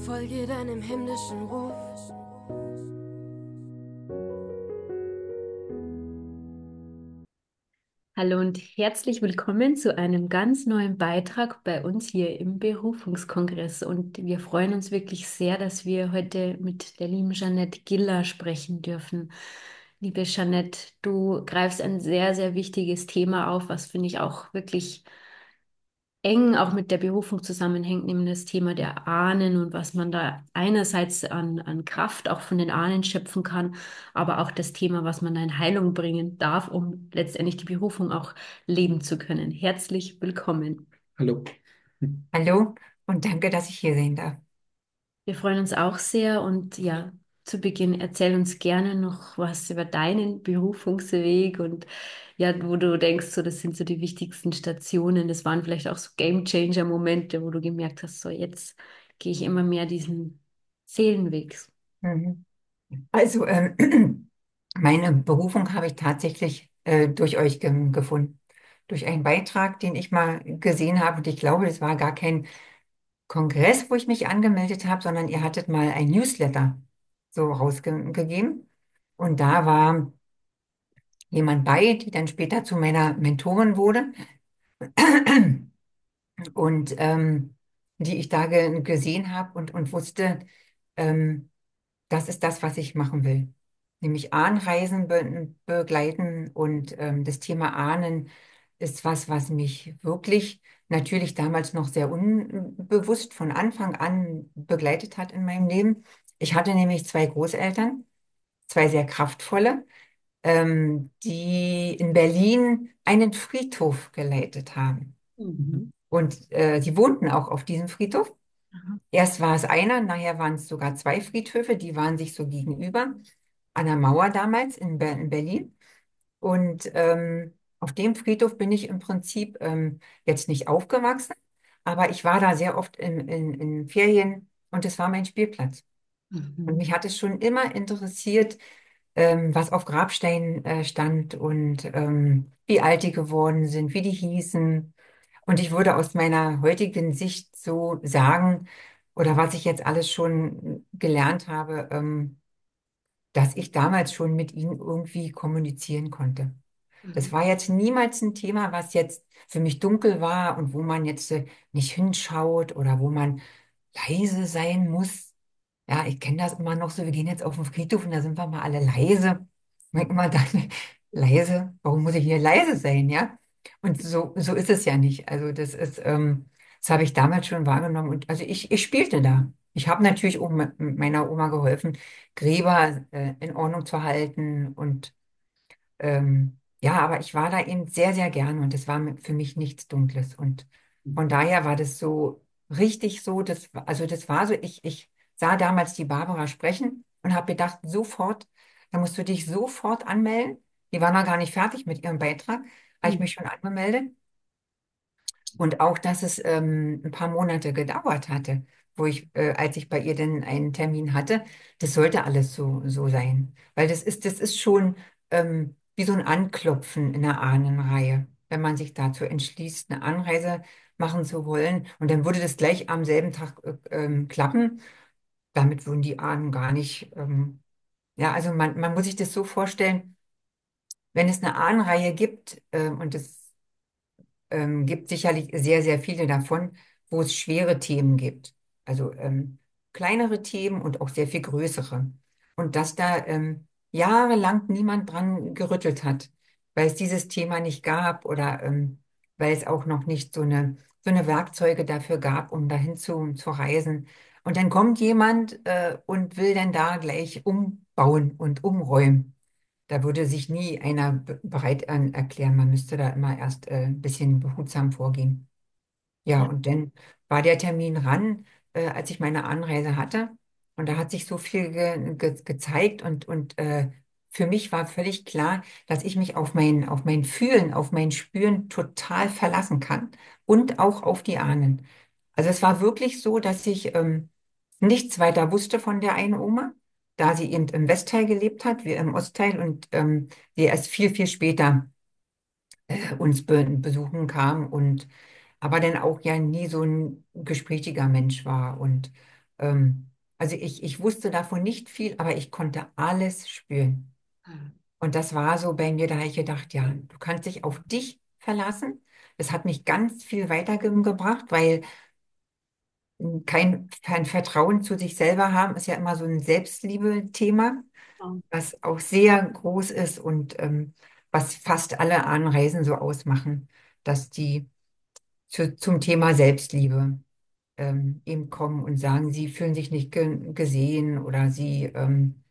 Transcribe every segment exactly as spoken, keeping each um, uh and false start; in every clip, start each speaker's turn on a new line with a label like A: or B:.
A: Folge deinem himmlischen Ruf.
B: Hallo und herzlich willkommen zu einem ganz neuen Beitrag bei uns hier im Berufungskongress. Und wir freuen uns wirklich sehr, dass wir heute mit der lieben Jeanette Giller sprechen dürfen. Liebe Jeanette, du greifst ein sehr, sehr wichtiges Thema auf, was finde ich auch wirklich eng auch mit der Berufung zusammenhängt, nämlich das Thema der Ahnen und was man da einerseits an, an Kraft auch von den Ahnen schöpfen kann, aber auch das Thema, was man da in Heilung bringen darf, um letztendlich die Berufung auch leben zu können. Herzlich willkommen.
C: Hallo.
D: Hallo und danke, dass ich hier sein darf.
B: Wir freuen uns auch sehr und ja, zu Beginn erzähl uns gerne noch was über deinen Berufungsweg und ja, wo du denkst, so das sind so die wichtigsten Stationen. Das waren vielleicht auch so Game-Changer-Momente, wo du gemerkt hast, so jetzt gehe ich immer mehr diesen Seelenweg.
D: Mhm. Also ähm, meine Berufung habe ich tatsächlich äh, durch euch ge gefunden. Durch einen Beitrag, den ich mal gesehen habe. Und ich glaube, das war gar kein Kongress, wo ich mich angemeldet habe, sondern ihr hattet mal ein Newsletter so rausgegeben. Und da war jemand bei, die dann später zu meiner Mentorin wurde. Und ähm, die ich da ge gesehen habe und, und wusste, ähm, das ist das, was ich machen will. Nämlich Ahnenreisen be begleiten und ähm, das Thema Ahnen ist was, was mich wirklich natürlich damals noch sehr unbewusst von Anfang an begleitet hat in meinem Leben. Ich hatte nämlich zwei Großeltern, zwei sehr kraftvolle, ähm, die in Berlin einen Friedhof geleitet haben.
B: Mhm.
D: Und äh, die wohnten auch auf diesem Friedhof.
B: Aha.
D: Erst war es einer, nachher waren es sogar zwei Friedhöfe, die waren sich so gegenüber, an der Mauer damals in, Ber in Berlin. Und ähm, auf dem Friedhof bin ich im Prinzip ähm, jetzt nicht aufgewachsen, aber ich war da sehr oft in, in, in Ferien und es war mein Spielplatz. Und
B: Mhm.
D: mich hat es schon immer interessiert, ähm, was auf Grabsteinen äh, stand und ähm, wie alt die geworden sind, wie die hießen. Und ich würde aus meiner heutigen Sicht so sagen, oder was ich jetzt alles schon gelernt habe, ähm, dass ich damals schon mit ihnen irgendwie kommunizieren konnte. Das
B: Mhm.
D: war jetzt niemals ein Thema, was jetzt für mich dunkel war und wo man jetzt äh, nicht hinschaut oder wo man leise sein muss. Ja, ich kenne das immer noch so. Wir gehen jetzt auf den Friedhof und da sind wir mal alle leise. Ich denk immer dann, leise, warum muss ich hier leise sein, ja? Und so, so ist es ja nicht. Also das ist, ähm, das habe ich damals schon wahrgenommen. Und also ich, ich spielte da. Ich habe natürlich auch mit mit meiner Oma geholfen, Gräber äh, in Ordnung zu halten und ähm, ja, aber ich war da eben sehr, sehr gerne und es war mi- für mich nichts Dunkles. Und von daher war das so richtig so, das, war- also das war so, ich, ich sah damals die Barbara sprechen und habe gedacht, sofort, da musst du dich sofort anmelden. Die war noch gar nicht fertig mit ihrem Beitrag, habe ich
B: Mhm.
D: mich schon angemeldet. Und auch, dass es ähm, ein paar Monate gedauert hatte, wo ich, äh, als ich bei ihr denn einen Termin hatte, das sollte alles so, so sein. Weil das ist, das ist schon ähm, wie so ein Anklopfen in der Ahnenreihe, wenn man sich dazu entschließt, eine Anreise machen zu wollen. Und dann würde das gleich am selben Tag äh, ähm, klappen. Damit würden die Ahnen gar nicht, ähm, ja, also man, man muss sich das so vorstellen, wenn es eine Ahnenreihe gibt, äh, und das ähm, gibt sicherlich sehr, sehr viele davon, wo es schwere Themen gibt. Also ähm, kleinere Themen und auch sehr viel größere. Und dass da ähm, jahrelang niemand dran gerüttelt hat, weil es dieses Thema nicht gab oder ähm, weil es auch noch nicht so eine, so eine Werkzeuge dafür gab, um dahin zu, zu reisen. Und dann kommt jemand äh, und will dann da gleich umbauen und umräumen. Da würde sich nie einer be- bereit an erklären. Man müsste da immer erst äh, ein bisschen behutsam vorgehen. Ja,
B: Ja.
D: und dann war der Termin ran, äh, als ich meine Anreise hatte. Und da hat sich so viel ge ge gezeigt und, und äh, für mich war völlig klar, dass ich mich auf mein, auf mein Fühlen, auf mein Spüren total verlassen kann und auch auf die Ahnen. Also es war wirklich so, dass ich ähm, nichts weiter wusste von der einen Oma, da sie eben im Westteil gelebt hat, wir im Ostteil und ähm, sie erst viel, viel später äh, uns be besuchen kam und aber dann auch ja nie so ein gesprächiger Mensch war und ähm, also ich, ich wusste davon nicht viel, aber ich konnte alles spüren. Und das war so bei mir, da habe ich gedacht, ja, du kannst dich auf dich verlassen. Das hat mich ganz viel weitergebracht, weil kein, kein Vertrauen zu sich selber haben, ist ja immer so ein Selbstliebe-Thema,
B: Ja.
D: was auch sehr groß ist und ähm, was fast alle Ahnenreisen so ausmachen, dass die zu, zum Thema Selbstliebe ähm, eben kommen und sagen, sie fühlen sich nicht ge gesehen oder sie ähm,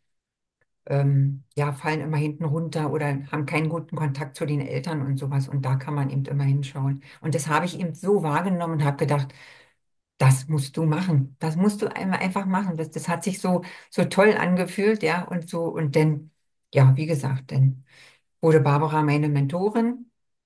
D: ähm, ja, fallen immer hinten runter oder haben keinen guten Kontakt zu den Eltern und sowas. Und da kann man eben immer hinschauen. Und das habe ich eben so wahrgenommen und habe gedacht, das musst du machen. Das musst du einmal einfach machen. Das, das hat sich so, so toll angefühlt, ja, und so. Und dann, ja, wie gesagt, dann wurde Barbara meine Mentorin.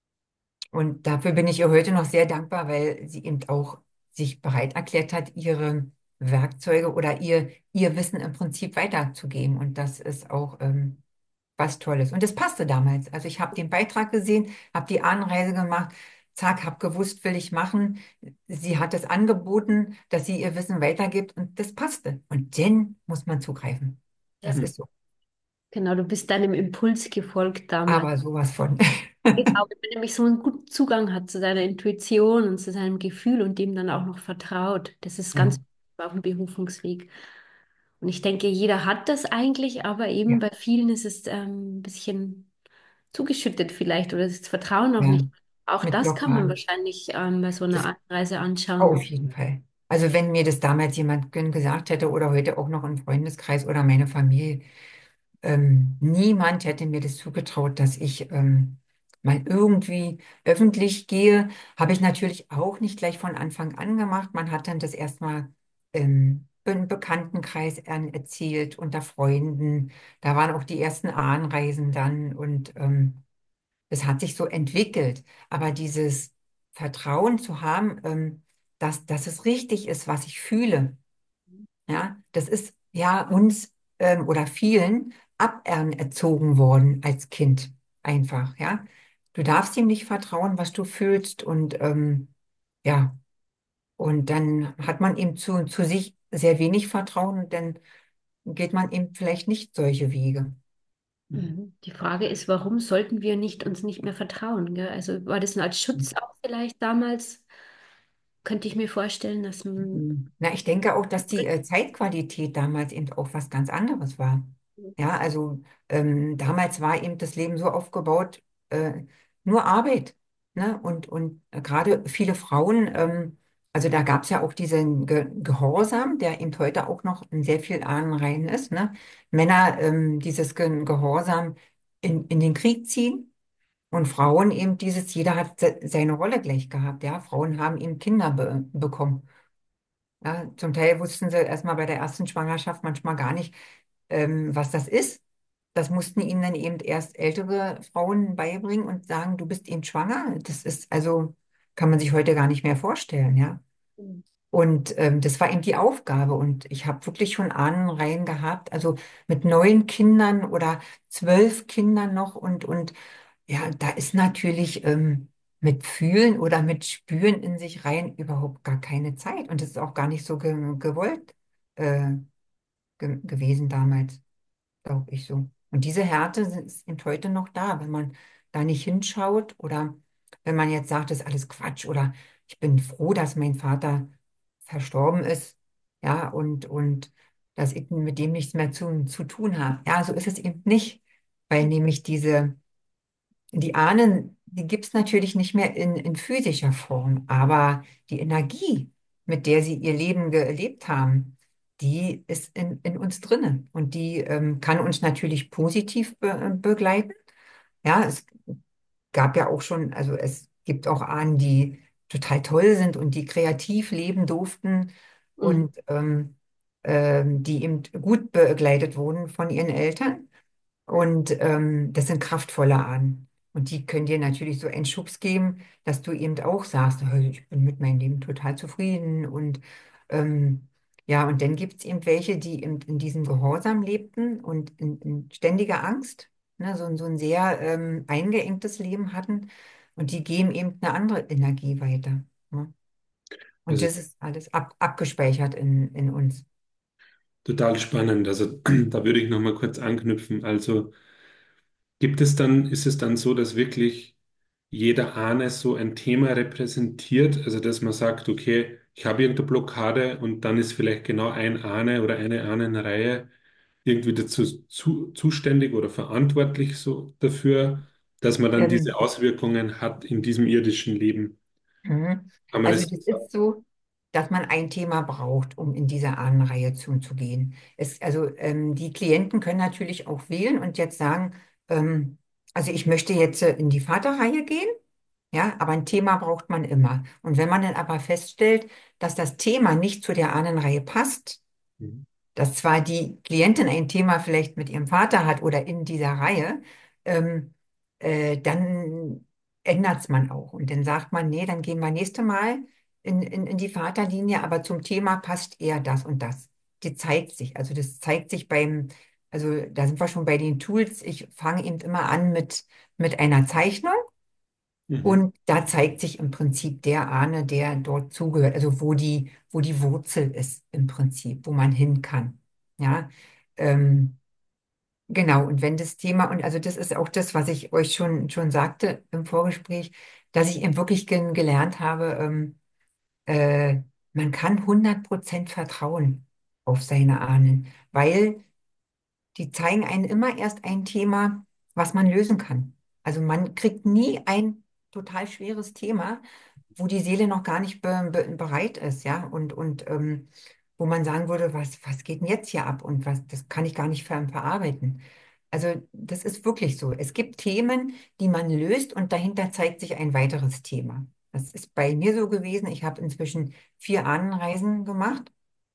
D: Und dafür bin ich ihr heute noch sehr dankbar, weil sie eben auch sich bereit erklärt hat, ihre Werkzeuge oder ihr, ihr Wissen im Prinzip weiterzugeben. Und das ist auch ähm, was Tolles. Und das passte damals. Also ich habe den Beitrag gesehen, habe die Anreise gemacht, zack, habe gewusst, will ich machen. Sie hat es angeboten, dass sie ihr Wissen weitergibt und das passte. Und dann muss man zugreifen. Das
B: Ja.
D: ist so.
B: Genau, du bist deinem Impuls gefolgt damals.
D: Aber sowas von.
B: Genau, wenn man nämlich so einen guten Zugang hat zu seiner Intuition und zu seinem Gefühl und dem dann auch noch vertraut. Das ist
D: Ja,
B: ganz wichtig auf dem Berufungsweg. Und ich denke, jeder hat das eigentlich, aber eben
D: ja,
B: bei vielen ist es ähm, ein bisschen zugeschüttet vielleicht oder das Vertrauen noch
D: ja.
B: nicht. Auch
D: Mit
B: das kann man
D: Blockaden.
B: wahrscheinlich ähm, bei so
D: Das
B: einer Anreise
D: auf
B: anschauen.
D: jeden Fall. Also wenn mir das damals jemand ge- gesagt hätte oder heute auch noch im Freundeskreis oder meine Familie, ähm, niemand hätte mir das zugetraut, dass ich ähm, mal irgendwie öffentlich gehe. Habe ich natürlich auch nicht gleich von Anfang an gemacht. Man hat dann das erstmal ähm, im Bekanntenkreis an- erzählt, unter Freunden. Da waren auch die ersten Ahnenreisen dann und ähm, es hat sich so entwickelt. Aber dieses Vertrauen zu haben, ähm, dass, dass es richtig ist, was ich fühle, ja, das ist ja uns ähm, oder vielen aberzogen worden als Kind einfach, ja. Du darfst ihm nicht vertrauen, was du fühlst und ähm, ja, und dann hat man ihm zu, zu sich sehr wenig Vertrauen und dann geht man eben vielleicht nicht solche Wege.
B: Mhm. Die Frage ist, warum sollten wir nicht uns nicht mehr vertrauen, gell? Also war das als Schutz auch vielleicht damals? Könnte ich mir vorstellen, dass man.
D: Mhm. Na, ich denke auch, dass die äh, Zeitqualität damals eben auch was ganz anderes war. Ja, also ähm, damals war eben das Leben so aufgebaut, äh, nur Arbeit. Ne? Und, und gerade viele Frauen, ähm, also da gab es ja auch diesen Ge Gehorsam, der eben heute auch noch in sehr viel Ahnenreihen ist. Ne? Männer ähm, dieses Ge Gehorsam in, in den Krieg ziehen und Frauen eben dieses, jeder hat se seine Rolle gleich gehabt. Ja? Frauen haben eben Kinder be bekommen. Ja, zum Teil wussten sie erstmal bei der ersten Schwangerschaft manchmal gar nicht, ähm, was das ist. Das mussten ihnen dann eben erst ältere Frauen beibringen und sagen, du bist eben schwanger. Das ist also, kann man sich heute gar nicht mehr vorstellen, ja. Und ähm, das war eben die Aufgabe. Und ich habe wirklich schon Ahnenreihen gehabt, also mit neun Kindern oder zwölf Kindern noch. Und, und ja, da ist natürlich ähm, mit Fühlen oder mit Spüren in sich rein überhaupt gar keine Zeit. Und das ist auch gar nicht so ge gewollt äh, ge gewesen damals, glaube ich so. Und diese Härte sind, ist eben heute noch da, wenn man da nicht hinschaut oder wenn man jetzt sagt, das ist alles Quatsch oder ich bin froh, dass mein Vater verstorben ist, ja, und, und dass ich mit dem nichts mehr zu, zu tun habe. Ja, so ist es eben nicht, weil nämlich diese die Ahnen, die gibt es natürlich nicht mehr in, in physischer Form, aber die Energie, mit der sie ihr Leben gelebt haben, die ist in, in uns drinne und die ähm, kann uns natürlich positiv be begleiten. Ja, es gab ja auch schon, also es gibt auch Ahnen, die total toll sind und die kreativ leben durften
B: Mhm.
D: und ähm, ähm, die eben gut begleitet wurden von ihren Eltern. Und ähm, das sind kraftvolle Ahnen. Und die können dir natürlich so einen Schubs geben, dass du eben auch sagst, "Hey, ich bin mit meinem Leben total zufrieden. Und ähm, ja, und dann gibt es eben welche, die eben in diesem Gehorsam lebten und in, in ständiger Angst, ne, so, so ein sehr ähm, eingeengtes Leben hatten. Und die geben eben eine andere Energie weiter. Ne? Und
C: Also
D: das ist alles ab, abgespeichert in, in uns.
C: total spannend. Also da würde ich noch mal kurz anknüpfen. Also gibt es dann, ist es dann so, dass wirklich jeder Ahne so ein Thema repräsentiert? Also dass man sagt, okay, ich habe irgendeine Blockade und dann ist vielleicht genau ein Ahne oder eine Ahnenreihe irgendwie dazu zu, zuständig oder verantwortlich so dafür, dass man dann diese
D: Ähm,
C: Auswirkungen hat in diesem irdischen Leben.
D: Mhm.
C: Kann man
D: Also
C: das
D: das
C: so sagen?
D: ist so, dass man ein Thema braucht, um in diese Ahnenreihe zuzugehen. Es, also ähm, die Klienten können natürlich auch wählen und jetzt sagen, ähm, also ich möchte jetzt äh, in die Vaterreihe gehen, ja, aber ein Thema braucht man immer. Und wenn man dann aber feststellt, dass das Thema nicht zu der Ahnenreihe passt,
C: Mhm.
D: dass zwar die Klientin ein Thema vielleicht mit ihrem Vater hat oder in dieser Reihe, ähm, äh, dann ändert man auch. Und dann sagt man, nee, dann gehen wir nächste Mal in, in, in die Vaterlinie, aber zum Thema passt eher das und das. Die zeigt sich. Also das zeigt sich beim, also da sind wir schon bei den Tools. Ich fange eben immer an mit, mit einer Zeichnung.
C: Mhm.
D: Und da zeigt sich im Prinzip der Ahne, der dort zugehört, also wo die, wo die Wurzel ist im Prinzip, wo man hin kann. Ja, ähm, genau. Und wenn das Thema, und also das ist auch das, was ich euch schon, schon sagte im Vorgespräch, dass ich eben wirklich gen- gelernt habe, ähm, äh, man kann hundert Prozent vertrauen auf seine Ahnen, weil die zeigen einem immer erst ein Thema, was man lösen kann. Also man kriegt nie ein total schweres Thema, wo die Seele noch gar nicht be be bereit ist, ja, und, und ähm, wo man sagen würde, was, was geht denn jetzt hier ab und was, das kann ich gar nicht ver verarbeiten. Also das ist wirklich so. Es gibt Themen, die man löst und dahinter zeigt sich ein weiteres Thema. Das ist bei mir so gewesen. Ich habe inzwischen vier Ahnenreisen gemacht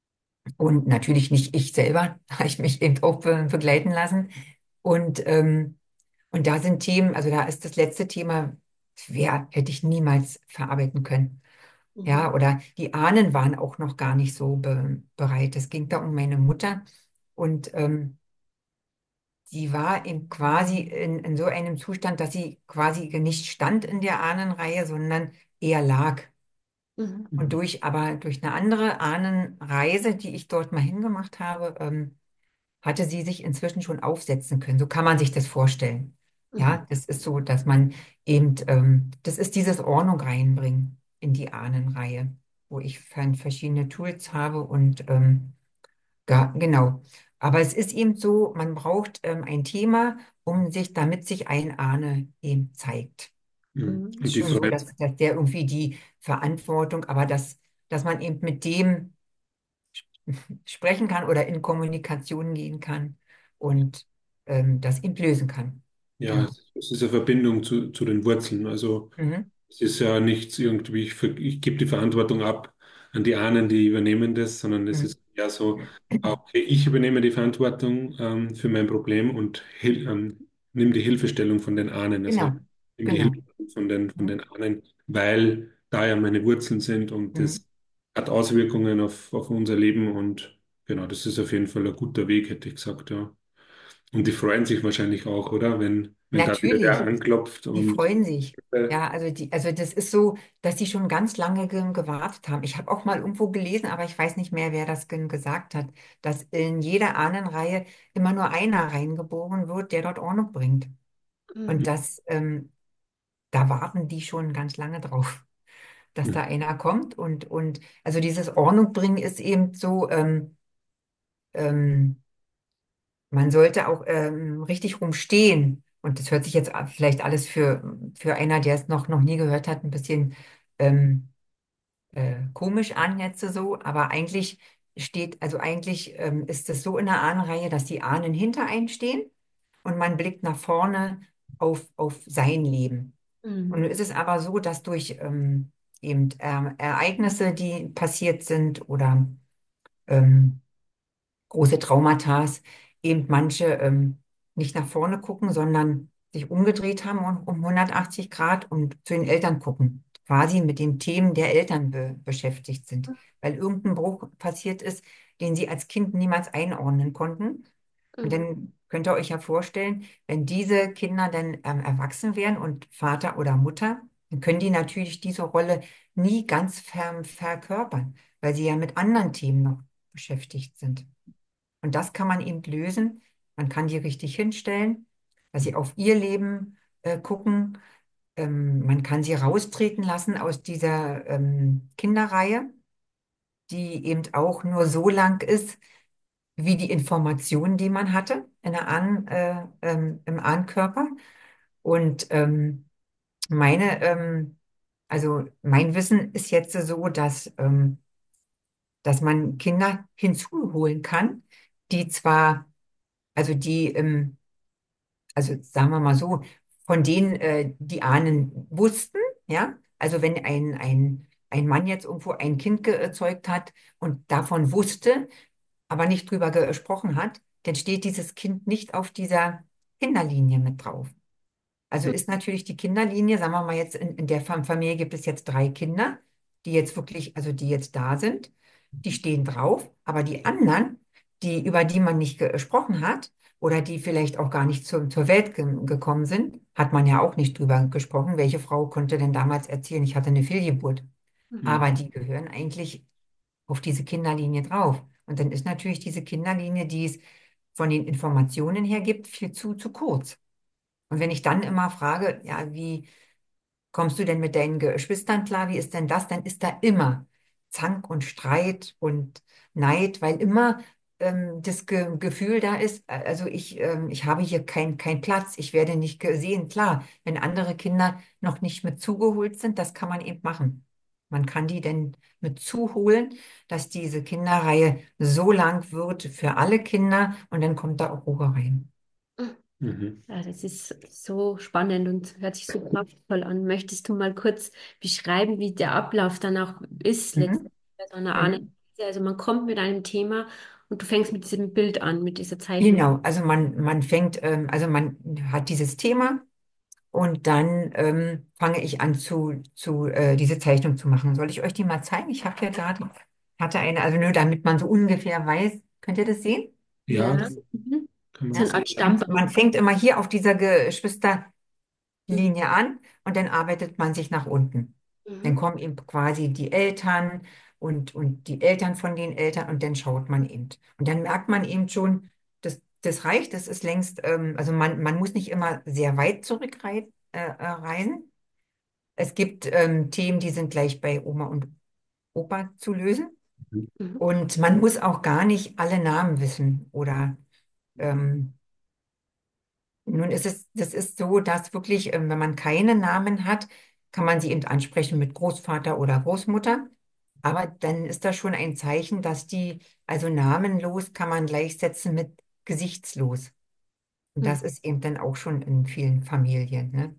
D: und natürlich nicht ich selber, habe ich mich eben auch be begleiten lassen. Und, ähm, und da sind Themen, also da ist das letzte Thema, wer hätte ich niemals verarbeiten können.
B: Mhm.
D: Ja, oder die Ahnen waren auch noch gar nicht so be bereit. Es ging da um meine Mutter und ähm, die war eben quasi in, in so einem Zustand, dass sie quasi nicht stand in der Ahnenreihe, sondern eher lag.
B: Mhm.
D: Und
C: Mhm.
D: durch, aber durch eine andere Ahnenreise, die ich dort mal hingemacht habe, ähm, hatte sie sich inzwischen schon aufsetzen können. So kann man sich das vorstellen.
C: Mhm.
D: Ja, das ist so, dass man eben, ähm, das ist dieses Ordnung reinbringen in die Ahnenreihe, wo ich dann verschiedene Tools habe und ähm, ja, genau. Aber es ist eben so, man braucht ähm, ein Thema, um sich, damit sich ein Ahne eben zeigt.
C: Mhm.
B: Mhm.
D: Ist
C: Und die
D: schon so,
C: Freude,
D: dass, dass der irgendwie die Verantwortung, aber dass, dass man eben mit dem sprechen kann oder in Kommunikation gehen kann und ähm, das eben lösen kann.
C: ja,
D: Genau.
C: es es ist eine Verbindung zu, zu den Wurzeln. Also
D: Mhm.
C: es ist ja nichts irgendwie, ich, ver- ich gebe die Verantwortung ab an die Ahnen, die übernehmen das, sondern es
D: Mhm.
C: ist ja so, ah, okay, ich übernehme die Verantwortung ähm, für mein Problem und hil ähm, nimm die Hilfestellung von den Ahnen. Also
D: Genau.
C: nimm die
D: Genau.
C: Hilfestellung von den, von
D: Mhm.
C: den Ahnen, weil da ja meine Wurzeln sind und
D: Mhm.
C: das hat Auswirkungen auf, auf unser Leben und genau, das ist auf jeden Fall ein guter Weg, hätte ich gesagt, ja. Und die freuen sich wahrscheinlich auch, oder? Wenn, wenn da wieder wer
D: Natürlich.
C: anklopft
D: Die
C: und
D: freuen sich.
C: äh,
D: Ja, also die, also das ist so, dass die schon ganz lange ge gewartet haben. Ich habe auch mal irgendwo gelesen, aber ich weiß nicht mehr, wer das gen gesagt hat, dass in jeder Ahnenreihe immer nur einer reingeboren wird, der dort Ordnung bringt. Und
B: Mhm.
D: das, ähm, da warten die schon ganz lange drauf, dass da einer kommt. Und, und also dieses Ordnung bringen ist eben so, ähm, ähm, man sollte auch ähm, richtig rumstehen. Und das hört sich jetzt a- vielleicht alles für, für einer, der es noch, noch nie gehört hat, ein bisschen ähm, äh, komisch an jetzt so. Aber eigentlich steht, also eigentlich ähm, ist es so in der Ahnenreihe, dass die Ahnen hinter einem stehen und man blickt nach vorne auf, auf sein Leben. Und
B: Mhm.
D: nun ist es aber so, dass durch ähm, eben ähm, Ereignisse, die passiert sind oder ähm, große Traumata, eben manche ähm, nicht nach vorne gucken, sondern sich umgedreht haben um, um hundertachtzig Grad und zu den Eltern gucken, quasi mit den Themen der Eltern be beschäftigt sind, weil irgendein Bruch passiert ist, den sie als Kind niemals einordnen konnten. Und
B: Mhm.
D: dann könnt ihr euch ja vorstellen, wenn diese Kinder dann ähm, erwachsen werden und Vater oder Mutter, dann können die natürlich diese Rolle nie ganz ver verkörpern, weil sie ja mit anderen Themen noch beschäftigt sind. Und das kann man eben lösen. Man kann die richtig hinstellen, dass sie auf ihr Leben äh, gucken. Ähm, man kann sie raustreten lassen aus dieser ähm, Kinderreihe, die eben auch nur so lang ist, wie die Informationen, die man hatte in der Ahn, äh, ähm, im Ahnkörper. Und ähm, meine, ähm, also mein Wissen ist jetzt so, dass, ähm, dass man Kinder hinzuholen kann, die zwar, also die, ähm, also sagen wir mal so, von denen äh, die Ahnen wussten, ja, also wenn ein, ein, ein Mann jetzt irgendwo ein Kind gezeugt hat und davon wusste, aber nicht drüber gesprochen hat, dann steht dieses Kind nicht auf dieser Kinderlinie mit drauf. Also ist natürlich die Kinderlinie, sagen wir mal jetzt, in, in der Fam- Familie gibt es jetzt drei Kinder, die jetzt wirklich, also die jetzt da sind, die stehen drauf, aber die anderen, die, über die man nicht gesprochen hat oder die vielleicht auch gar nicht zur, zur Welt ge gekommen sind, hat man ja auch nicht drüber gesprochen. Welche Frau konnte denn damals erzählen, ich hatte eine Fehlgeburt?
B: Mhm.
D: Aber die gehören eigentlich auf diese Kinderlinie drauf. Und dann ist natürlich diese Kinderlinie, die es von den Informationen her gibt, viel zu, zu kurz. Und wenn ich dann immer frage, ja, wie kommst du denn mit deinen Geschwistern klar? Wie ist denn das? Dann ist da immer Zank und Streit und Neid, weil immer ähm, das Ge Gefühl da ist, äh, also ich, ähm, ich habe hier keinen kein Platz, ich werde nicht gesehen. Klar, wenn andere Kinder noch nicht mit zugeholt sind, das kann man eben machen. Man kann die denn mit zuholen, dass diese Kinderreihe so lang wird für alle Kinder und dann kommt da auch Ruhe rein.
C: Mhm.
B: Ja, das ist so spannend und hört sich so kraftvoll an. Möchtest du mal kurz beschreiben, wie der Ablauf dann auch ist, letztendlich
D: Mhm.
B: bei so einer Anamnese?
D: Mhm.
B: Also man kommt mit einem Thema und du fängst mit diesem Bild an, mit dieser Zeichnung.
D: Genau, also man, man fängt, ähm, also man hat dieses Thema und dann ähm, fange ich an zu, zu äh, diese Zeichnung zu machen. Soll ich euch die mal zeigen? Ich habe ja gerade, hatte eine, also nur damit man so ungefähr weiß, könnt ihr das sehen?
C: Ja,
B: Ja.
C: das
B: Mhm.
C: kann man
B: So eine
D: Ja?
B: Art
C: sehen.
D: Man,
B: Stammbaum.
D: man fängt immer hier auf dieser Geschwisterlinie
B: Mhm.
D: an und dann arbeitet man sich nach unten. Dann
B: Mhm.
D: kommen eben quasi die Eltern und, und die Eltern von den Eltern und dann schaut man eben. Und dann merkt man eben schon, das, das reicht, das ist längst, ähm, also man, man muss nicht immer sehr weit zurückreisen. Äh, äh, reisen. Es gibt ähm, Themen, die sind gleich bei Oma und Opa zu lösen.
B: Mhm.
D: Und man muss auch gar nicht alle Namen wissen oder ähm, nun ist es, das ist so, dass wirklich, ähm, wenn man keine Namen hat, kann man sie eben ansprechen mit Großvater oder Großmutter. Aber dann ist das schon ein Zeichen, dass die, also namenlos kann man gleichsetzen mit gesichtslos. Und
B: Mhm.
D: das ist eben dann auch schon in vielen Familien, ne?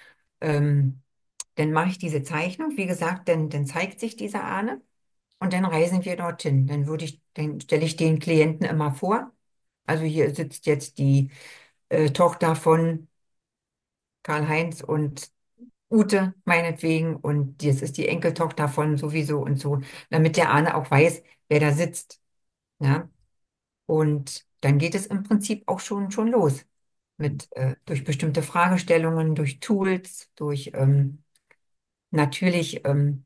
D: Ähm, Dann mache ich diese Zeichnung, wie gesagt, dann, dann zeigt sich diese Ahne und dann reisen wir dorthin. Dann würde ich, dann stelle ich den Klienten immer vor. Also hier sitzt jetzt die äh, Tochter von Karl-Heinz und Ute meinetwegen und das ist die Enkeltochter von sowieso und so, damit der Ahne auch weiß, wer da sitzt. Ja? Und dann geht es im Prinzip auch schon, schon los mit äh, durch bestimmte Fragestellungen, durch Tools, durch ähm, natürlich ähm,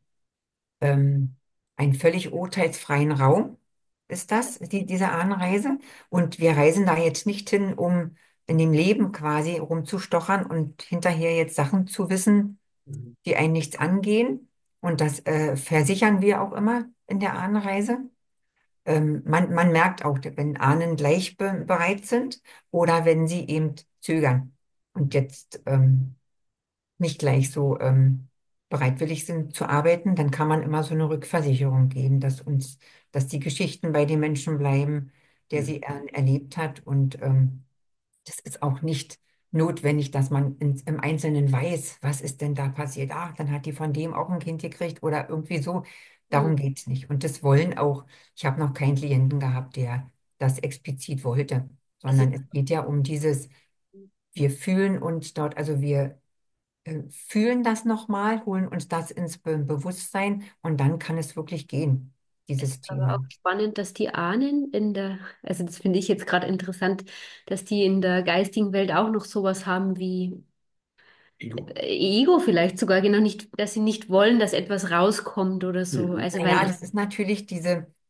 D: ähm, einen völlig urteilsfreien Raum ist das, die, diese Ahnenreise. Und wir reisen da jetzt nicht hin, um in dem Leben quasi rumzustochern und hinterher jetzt Sachen zu wissen,
C: Mhm.
D: die einen nichts angehen. Und das äh, versichern wir auch immer in der Ahnenreise. Ähm, man, man merkt auch, wenn Ahnen gleich be bereit sind oder wenn sie eben zögern und jetzt ähm, nicht gleich so ähm, bereitwillig sind zu arbeiten, dann kann man immer so eine Rückversicherung geben, dass uns, dass die Geschichten bei dem Menschen bleiben, der
C: Mhm.
D: sie er erlebt hat. Und ähm, das ist auch nicht notwendig, dass man ins, im Einzelnen weiß, was ist denn da passiert. Ach, dann hat die von dem auch ein Kind gekriegt oder irgendwie so. Darum
B: Mhm.
D: geht es nicht. Und das wollen auch, ich habe noch keinen Klienten gehabt, der das explizit wollte,
B: Also,
D: sondern es geht ja um dieses, wir fühlen uns dort, also wir äh, fühlen das nochmal, holen uns das ins Be Bewusstsein und dann kann es wirklich gehen,
B: es
D: dieses
B: ist aber
D: Thema.
B: auch spannend, dass die Ahnen in der, also das finde ich jetzt gerade interessant, dass die in der geistigen Welt auch noch sowas haben wie
C: Ego.
B: äh, Ego vielleicht sogar, genau nicht, dass sie nicht wollen, dass etwas rauskommt oder so.
C: Mhm.
B: Also
D: Naja,
B: weil,
D: das ist natürlich diese,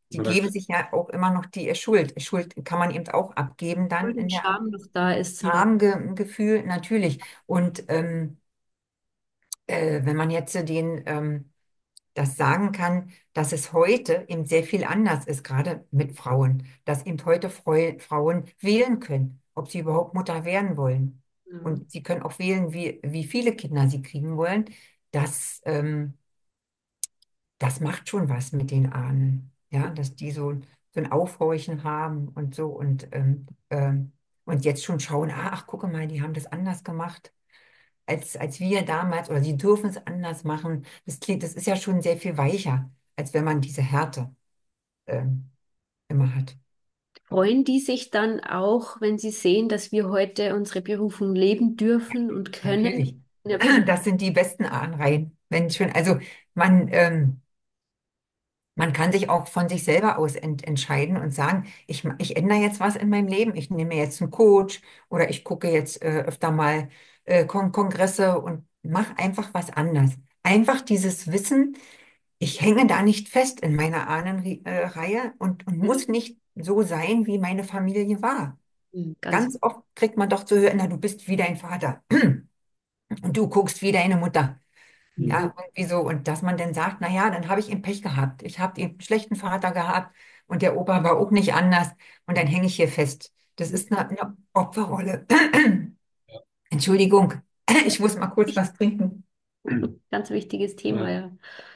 D: Die
C: Man sagt,
D: geben sich ja auch immer noch die Schuld. Schuld kann man eben auch abgeben dann
B: Schuld
D: in
B: und
D: der
B: Scham noch da ist zum Beispiel.
D: Schamgefühl, natürlich. Und ähm, äh, wenn man jetzt so den, ähm, das sagen kann, dass es heute eben sehr viel anders ist, gerade mit Frauen, dass eben heute Freu Frauen wählen können, ob sie überhaupt Mutter werden wollen.
B: Mhm.
D: Und sie können auch wählen, wie, wie viele Kinder sie kriegen wollen. Das, ähm, das macht schon was mit den Ahnen, ja, dass die so, so ein Aufhorchen haben und so und, ähm, ähm, und jetzt schon schauen, ah, ach, gucke mal, die haben das anders gemacht als, als wir damals oder die dürfen es anders machen. Das klingt, das ist ja schon sehr viel weicher, als wenn man diese Härte ähm, immer hat.
B: Freuen die sich dann auch, wenn sie sehen, dass wir heute unsere Berufung leben dürfen und können?
D: Natürlich.
B: Ja, wie,
D: Das sind die besten Ahnenreihen. Wenn schon, also man, ähm, man kann sich auch von sich selber aus ent entscheiden und sagen, ich, ma- ich ändere jetzt was in meinem Leben. Ich nehme jetzt einen Coach oder ich gucke jetzt äh, öfter mal äh, Kon Kongresse und mache einfach was anders. Einfach dieses Wissen, ich hänge da nicht fest in meiner Ahnenreihe und, und muss nicht so sein, wie meine Familie war.
B: Mhm. Ganz,
D: Ganz oft kriegt man doch zu hören, na, du bist wie dein Vater und du guckst wie deine Mutter.
C: hm,
B: mhm.
D: Ja, irgendwie so. Und dass man dann sagt, na ja, dann habe ich eben Pech gehabt. Ich habe eben einen schlechten Vater gehabt und der Opa war auch nicht anders und dann hänge ich hier fest. Das ist eine, eine Opferrolle. Entschuldigung, ich muss mal kurz was trinken.
B: Ganz wichtiges Thema,
C: ja,
B: ja.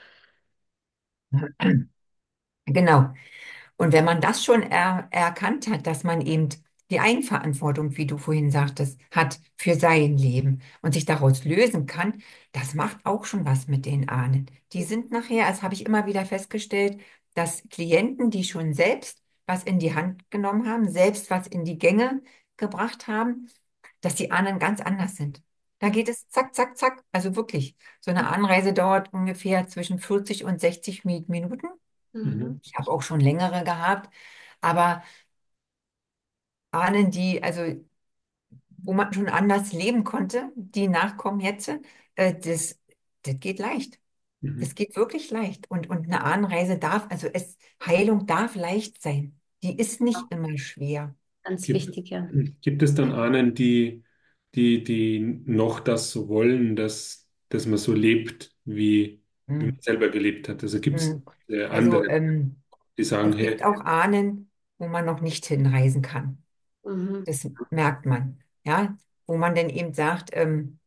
D: Genau. Und wenn man das schon er, erkannt hat, dass man eben die Eigenverantwortung, wie du vorhin sagtest, hat für sein Leben und sich daraus lösen kann, das macht auch schon was mit den Ahnen. Die sind nachher, das habe ich immer wieder festgestellt, dass Klienten, die schon selbst was in die Hand genommen haben, selbst was in die Gänge gebracht haben, dass die Ahnen ganz anders sind. Da geht es zack, zack, zack. Also wirklich, so eine Anreise dauert ungefähr zwischen vierzig und sechzig Mi- Minuten.
B: Mhm.
C: mhm,
D: Ich habe auch schon längere gehabt, aber Ahnen, die, also wo man schon anders leben konnte, die nachkommen jetzt, äh, das, das geht leicht. Das
C: mhm.
D: geht wirklich leicht. Und, und eine Ahnenreise darf, also es, Heilung darf leicht sein. Die ist nicht immer schwer.
B: Ganz
C: Gibt,
B: wichtig, ja.
C: gibt es dann Ahnen, die, die, die noch das so wollen, dass, dass man so lebt, wie, wie man
D: Hm.
C: selber gelebt hat? Also gibt es
D: Hm.
C: äh,
D: Also
C: andere,
D: ähm,
C: die sagen,
D: es gibt
C: hey,
D: auch Ahnen, wo man noch nicht hinreisen kann.
B: Mhm.
D: Das merkt man. Ja, wo man dann eben sagt, ähm,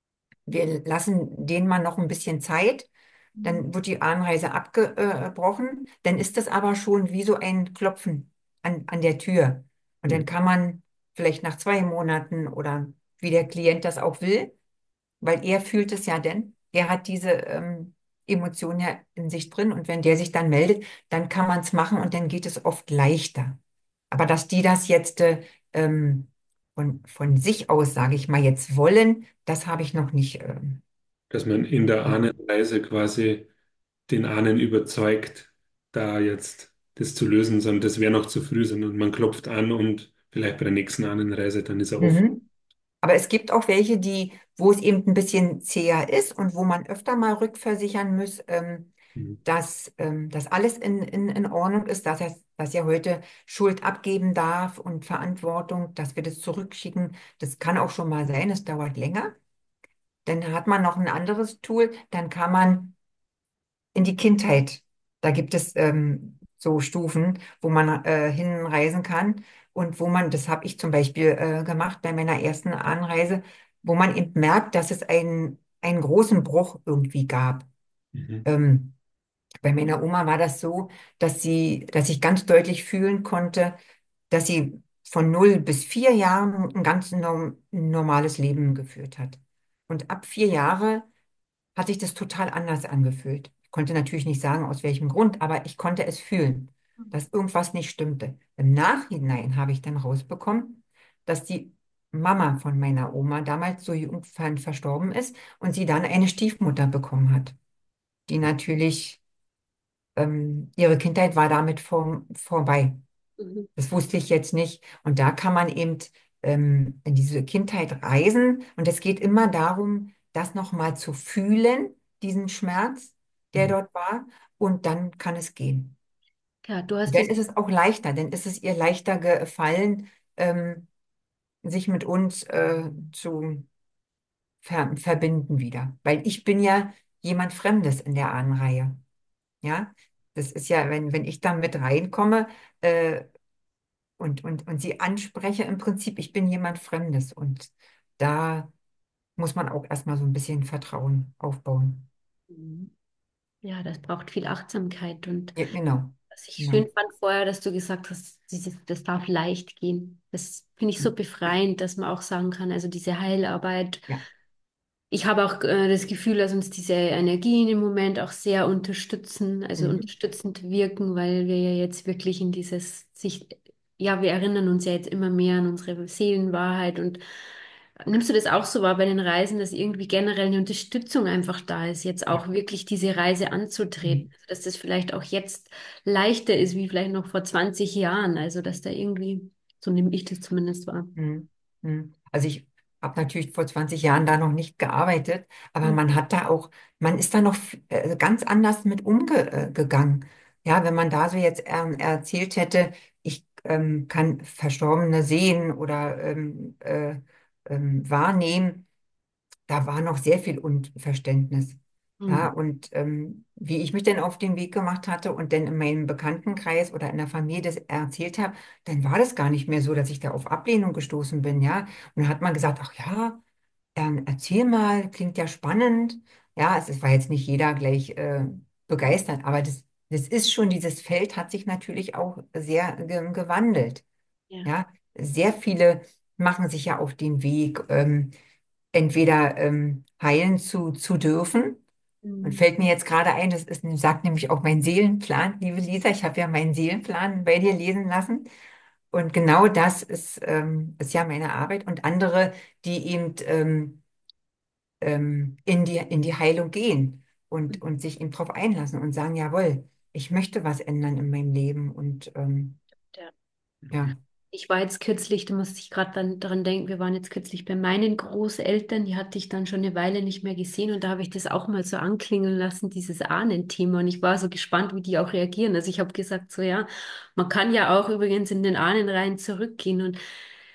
D: wir lassen denen mal noch ein bisschen Zeit, dann wird die Anreise abgebrochen, dann ist das aber schon wie so ein Klopfen an, an der Tür. Und
C: hm,
D: dann kann man vielleicht nach zwei Monaten oder wie der Klient das auch will, weil er fühlt es ja denn, er hat diese ähm, Emotion ja in sich drin und wenn der sich dann meldet, dann kann man es machen und dann geht es oft leichter. Aber dass die das jetzt äh, ähm, von, von sich aus, sage ich mal, jetzt wollen, das habe ich noch nicht. Ähm,
C: dass man in der Ahnenreise quasi den Ahnen überzeugt, da jetzt das zu lösen, sondern das wäre noch zu früh, sondern man klopft an und vielleicht bei der nächsten Ahnenreise, dann ist er offen.
D: mhm. Aber es gibt auch welche, die, wo es eben ein bisschen zäher ist und wo man öfter mal rückversichern muss, ähm,
C: Mhm.
D: dass, ähm, dass alles in, in, in Ordnung ist, dass er, dass er heute Schuld abgeben darf und Verantwortung, dass wir das zurückschicken. Das kann auch schon mal sein, es dauert länger. Dann hat man noch ein anderes Tool, dann kann man in die Kindheit. Da gibt es ähm, so Stufen, wo man äh, hinreisen kann und wo man, das habe ich zum Beispiel äh, gemacht bei meiner ersten Anreise, wo man eben merkt, dass es einen, einen großen Bruch irgendwie gab.
C: Mhm.
D: Ähm, Bei meiner Oma war das so, dass sie, dass ich ganz deutlich fühlen konnte, dass sie von null bis vier Jahren ein ganz norm normales Leben geführt hat. Und ab vier Jahre hat sich das total anders angefühlt. Ich konnte natürlich nicht sagen, aus welchem Grund, aber ich konnte es fühlen, dass irgendwas nicht stimmte. Im Nachhinein habe ich dann rausbekommen, dass die Mama von meiner Oma damals so irgendwann verstorben ist und sie dann eine Stiefmutter bekommen hat, die natürlich, ähm, ihre Kindheit war damit vor, vorbei.
B: Mhm.
D: Das wusste ich jetzt nicht. Und da kann man eben ähm, in diese Kindheit reisen. Und es geht immer darum, das nochmal zu fühlen, diesen Schmerz, der
C: Mhm.
D: dort war. Und dann kann es gehen.
B: Ja, du hast
D: Dann
B: es.
D: ist es auch leichter, dann ist es ihr leichter gefallen, ähm, sich mit uns äh, zu ver verbinden wieder. Weil ich bin ja jemand Fremdes in der Ahnenreihe. Ja, das ist ja, wenn, wenn ich da mit reinkomme äh, und, und, und sie anspreche, im Prinzip, ich bin jemand Fremdes. Und da muss man auch erstmal so ein bisschen Vertrauen aufbauen.
B: Mhm. Ja, das braucht viel Achtsamkeit. Und
D: Ja, genau.
B: was ich
D: Genau.
B: schön fand vorher, dass du gesagt hast, dieses, das darf leicht gehen. Das finde ich so befreiend, dass man auch sagen kann, also diese Heilarbeit.
D: Ja.
B: Ich habe auch äh, das Gefühl, dass uns diese Energien im Moment auch sehr unterstützen, also
D: Mhm.
B: unterstützend wirken, weil wir ja jetzt wirklich in dieses sich, ja, wir erinnern uns ja jetzt immer mehr an unsere Seelenwahrheit. Und nimmst du das auch so wahr bei den Reisen, dass irgendwie generell eine Unterstützung einfach da ist, jetzt
D: Ja.
B: auch wirklich diese Reise
D: Mhm.
B: anzutreten? Also, dass das vielleicht auch jetzt leichter ist, wie vielleicht noch vor zwanzig Jahren. Also, dass da irgendwie, so nehme ich das zumindest wahr.
D: Mhm. Mhm. Also ich habe natürlich vor zwanzig Jahren da noch nicht gearbeitet, aber man hat da auch, man ist da noch äh, ganz anders mit umgegangen. Ja, wenn man da so jetzt ähm, erzählt hätte, ich ähm, kann Verstorbene sehen oder ähm, äh, ähm, wahrnehmen, da war noch sehr viel Unverständnis. Ja,
B: Mhm.
D: und ähm, wie ich mich dann auf den Weg gemacht hatte und dann in meinem Bekanntenkreis oder in der Familie das erzählt habe, dann war das gar nicht mehr so, dass ich da auf Ablehnung gestoßen bin, ja. Und dann hat man gesagt, ach ja, ähm, erzähl mal, klingt ja spannend. Ja, es, es war jetzt nicht jeder gleich äh, begeistert, aber das, das ist schon, dieses Feld hat sich natürlich auch sehr ge gewandelt.
B: Ja.
D: Ja, sehr viele machen sich ja auf den Weg, ähm, entweder ähm, heilen zu, zu dürfen. Und
B: Mhm.
D: fällt mir jetzt gerade ein, das ist, sagt nämlich auch mein Seelenplan, liebe Lisa, ich habe ja meinen Seelenplan bei dir lesen lassen. Und genau das ist, ähm, ist ja meine Arbeit. Und andere, die eben ähm, ähm, in die, in die Heilung gehen und, und sich eben darauf einlassen und sagen, jawohl, ich möchte was ändern in meinem Leben. Und ähm,
B: Ja.
D: ja.
B: Ich war jetzt kürzlich, da musste ich gerade dann daran denken, wir waren jetzt kürzlich bei meinen Großeltern, die hatte ich dann schon eine Weile nicht mehr gesehen und da habe ich das auch mal so anklingen lassen, dieses Ahnenthema und ich war so gespannt, wie die auch reagieren. Also ich habe gesagt, so ja, man kann ja auch übrigens in den Ahnenreihen zurückgehen und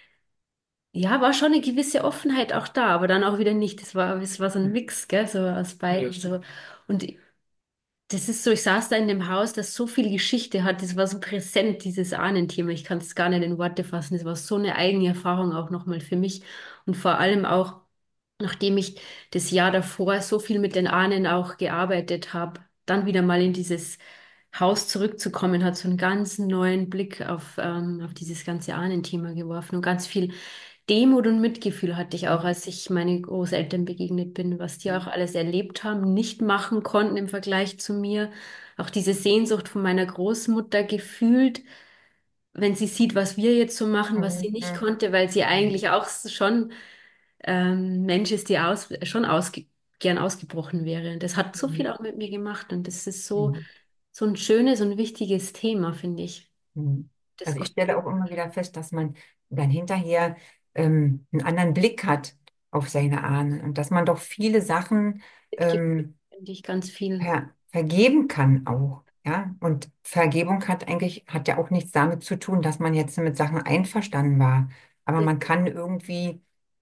B: ja, war schon eine gewisse Offenheit auch da, aber dann auch wieder nicht. Das war, es war so ein Mix, gell, so aus beiden. So. Und das ist so, ich saß da in dem Haus, das so viel Geschichte hat, das war so präsent, dieses Ahnenthema. Ich kann es gar nicht in Worte fassen. Das war so eine eigene Erfahrung auch nochmal für mich. Und vor allem auch, nachdem ich das Jahr davor so viel mit den Ahnen auch gearbeitet habe, dann wieder mal in dieses Haus zurückzukommen, hat so einen ganz neuen Blick auf, ähm, auf dieses ganze Ahnenthema geworfen und ganz viel Demut und Mitgefühl hatte ich auch, als ich meinen Großeltern begegnet bin, was die auch alles erlebt haben, nicht machen konnten im Vergleich zu mir. Auch diese Sehnsucht von meiner Großmutter gefühlt, wenn sie sieht, was wir jetzt so machen, was sie
D: Mhm.
B: nicht
D: Mhm.
B: konnte, weil sie eigentlich auch schon ähm, Mensch ist, die aus, schon ausge, gern ausgebrochen wäre. Und das hat so viel
D: Mhm.
B: auch mit mir gemacht und das ist so,
D: Mhm.
B: so ein schönes und wichtiges Thema, finde ich.
D: Mhm.
B: Das
D: Also
B: auch
D: ich stelle auch immer wieder fest, dass man dann hinterher ähm, einen anderen Blick hat auf seine Ahnen und dass man doch viele Sachen
B: mitgibt,
D: ähm,
B: finde ich ganz viel.
D: ver vergeben kann auch. Ja, und Vergebung hat eigentlich, hat ja auch nichts damit zu tun, dass man jetzt mit Sachen einverstanden war. Aber
B: Ja,
D: man kann irgendwie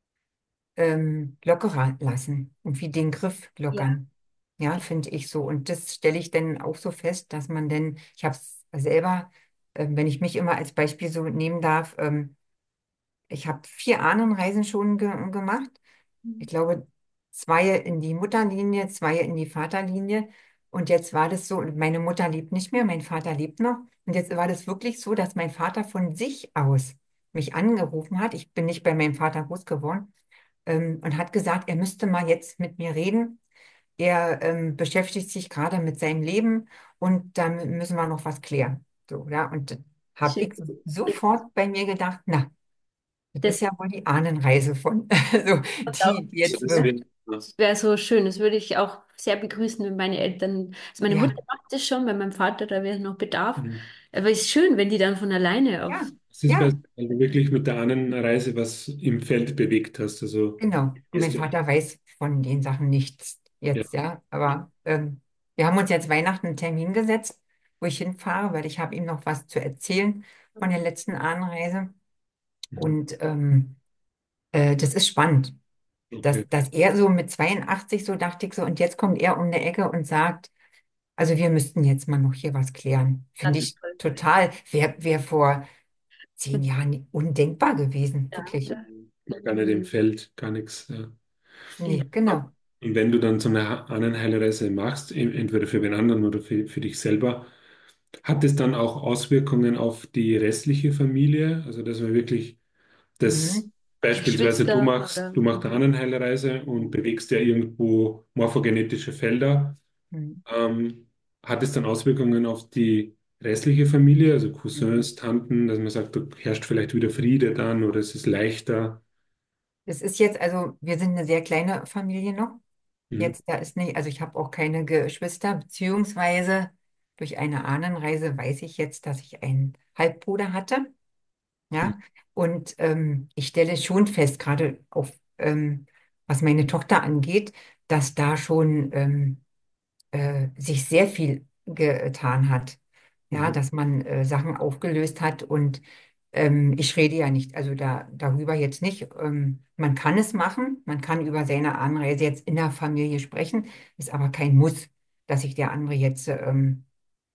D: ähm, lockerer lassen, irgendwie den Griff
B: ja,
D: lockern. Ja, finde ich so. Und das stelle ich dann auch so fest, dass man denn, ich habe es selber, ähm, wenn ich mich immer als Beispiel so nehmen darf, ähm, ich habe vier Ahnenreisen schon ge gemacht. Ich glaube, zwei in die Mutterlinie, zwei in die Vaterlinie. Und jetzt war das so, meine Mutter lebt nicht mehr, mein Vater lebt noch. Und jetzt war das wirklich so, dass mein Vater von sich aus mich angerufen hat. Ich bin nicht bei meinem Vater groß geworden, ähm, und hat gesagt, er müsste mal jetzt mit mir reden. Er ähm, beschäftigt sich gerade mit seinem Leben und da mü- müssen wir noch was klären. So, ja, und habe
B: schön.
D: ich sofort bei mir gedacht, na, das ist
B: Das
D: ja wohl die Ahnenreise von, so,
B: hat auch,
D: die, die
C: Also
D: jetzt
C: das
D: wirklich,
C: wäre was.
B: wäre so schön. Das würde ich auch sehr begrüßen, wenn meine Eltern, also meine Mutter
D: ja,
B: macht das schon, bei meinem Vater, da wäre noch Bedarf.
C: Mhm.
B: Aber es ist schön, wenn die dann von alleine auf,
D: ja,
C: Das ist,
D: ja,
C: weil weil du wirklich mit der Ahnenreise was im Feld bewegt hast. Also
D: genau. Und mein
C: ist ja,
D: Vater weiß von den Sachen nichts
C: ja.
D: jetzt, ja, aber ähm, wir haben uns jetzt Weihnachten einen Termin gesetzt. wo ich hinfahre, weil ich habe ihm noch was zu erzählen von der letzten Ahnenreise.
C: Mhm.
D: Und ähm, äh, das ist spannend,
C: Okay.
D: dass, dass er so mit zweiundachtzig so dachte ich so, und jetzt kommt er um eine Ecke und sagt, also wir müssten jetzt mal noch hier was klären. Finde
B: Das ist
D: ich
B: toll.
D: total, wäre wär wär vor zehn Jahren undenkbar gewesen,
B: Ja,
D: wirklich.
B: ja.
C: Gar nicht im Feld, gar nichts. Ja.
B: Ja.
D: Nee, genau.
C: Und wenn du dann so eine Ahnenheilreise machst, en- entweder für den anderen oder für, für dich selber, hat es dann auch Auswirkungen auf die restliche Familie? Also, dass man wirklich das
D: Mhm.
C: beispielsweise du
B: Geschwister
C: machst,
B: oder
C: du machst eine
B: mhm.
C: Ahnenheilreise und bewegst ja irgendwo morphogenetische Felder.
D: Mhm.
C: Ähm, hat es dann Auswirkungen auf die restliche Familie, also
D: Mhm.
C: Cousins, Tanten, dass man sagt, da herrscht vielleicht wieder Friede dann oder es ist leichter?
D: Das ist jetzt, also wir sind eine sehr kleine Familie noch.
C: Mhm.
D: Jetzt, da ist nicht, also ich habe auch keine Geschwister, beziehungsweise durch eine Ahnenreise weiß ich jetzt, dass ich einen Halbbruder hatte.
C: Mhm.
D: Ja, und ähm, ich stelle schon fest, gerade auf, ähm, was meine Tochter angeht, dass da schon ähm, äh, sich sehr viel getan hat. Ja,
C: Mhm.
D: dass man äh, Sachen aufgelöst hat und ähm, ich rede ja nicht, also da, darüber jetzt nicht. Ähm, man kann es machen, man kann über seine Anreise jetzt in der Familie sprechen, ist aber kein Muss, dass sich der andere jetzt ähm,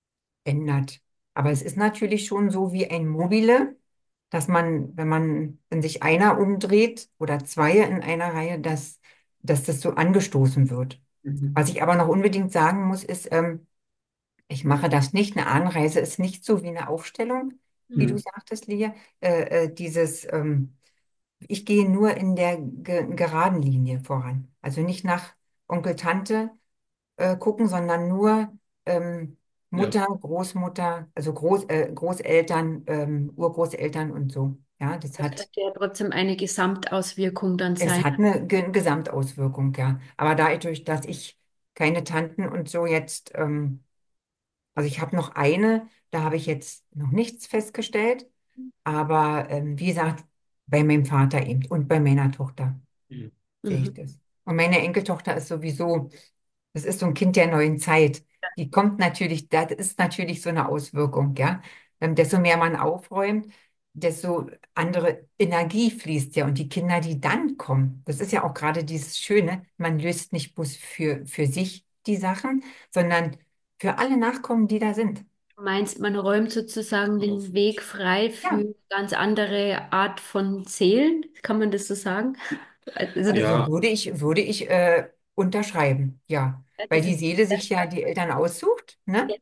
D: ändert. Aber es ist natürlich schon so wie ein Mobile, dass man, wenn man, wenn sich einer umdreht oder zwei in einer Reihe, dass, dass das so angestoßen wird.
C: Mhm.
D: Was ich aber noch unbedingt sagen muss, ist, ähm, ich mache das nicht. Eine Anreise ist nicht so wie eine Aufstellung, wie du
C: Mhm.
D: sagtest, Lia. Äh, äh, dieses, ähm, ich gehe nur in der ge geraden Linie voran. Also nicht nach Onkel, Tante äh, gucken, sondern nur ähm,
C: Ja,
D: Mutter, Großmutter, also Groß, äh, Großeltern, ähm, Urgroßeltern und so. Ja, das
B: Das
D: hat,
B: könnte ja trotzdem eine Gesamtauswirkung dann
D: es
B: sein.
D: hat eine Ge Gesamtauswirkung, ja. Aber dadurch, dass ich keine Tanten und so jetzt, ähm, also ich habe noch eine, da habe ich jetzt noch nichts festgestellt, aber ähm, wie gesagt, bei meinem Vater eben und bei meiner Tochter
C: mhm.
D: sehe ich
B: Mhm.
D: das. Und meine Enkeltochter ist sowieso, das ist so ein Kind der neuen Zeit. Die kommt natürlich, das ist natürlich so eine Auswirkung, ja. Ähm, desto mehr man aufräumt, desto andere Energie fließt ja. Und die Kinder, die dann kommen, das ist ja auch gerade dieses Schöne, man löst nicht bloß für, für sich die Sachen, sondern für alle Nachkommen, die da sind.
B: Du meinst, man räumt sozusagen den Weg frei
D: Ja,
B: für ganz andere Art von Seelen? Kann man das so sagen? Also das,
D: also
C: Ja,
D: würde ich, würde ich äh, unterschreiben, ja. Weil
B: das
D: die
B: ist
D: Seele
B: sehr
D: sich ja
B: stark.
D: die Eltern aussucht, ne?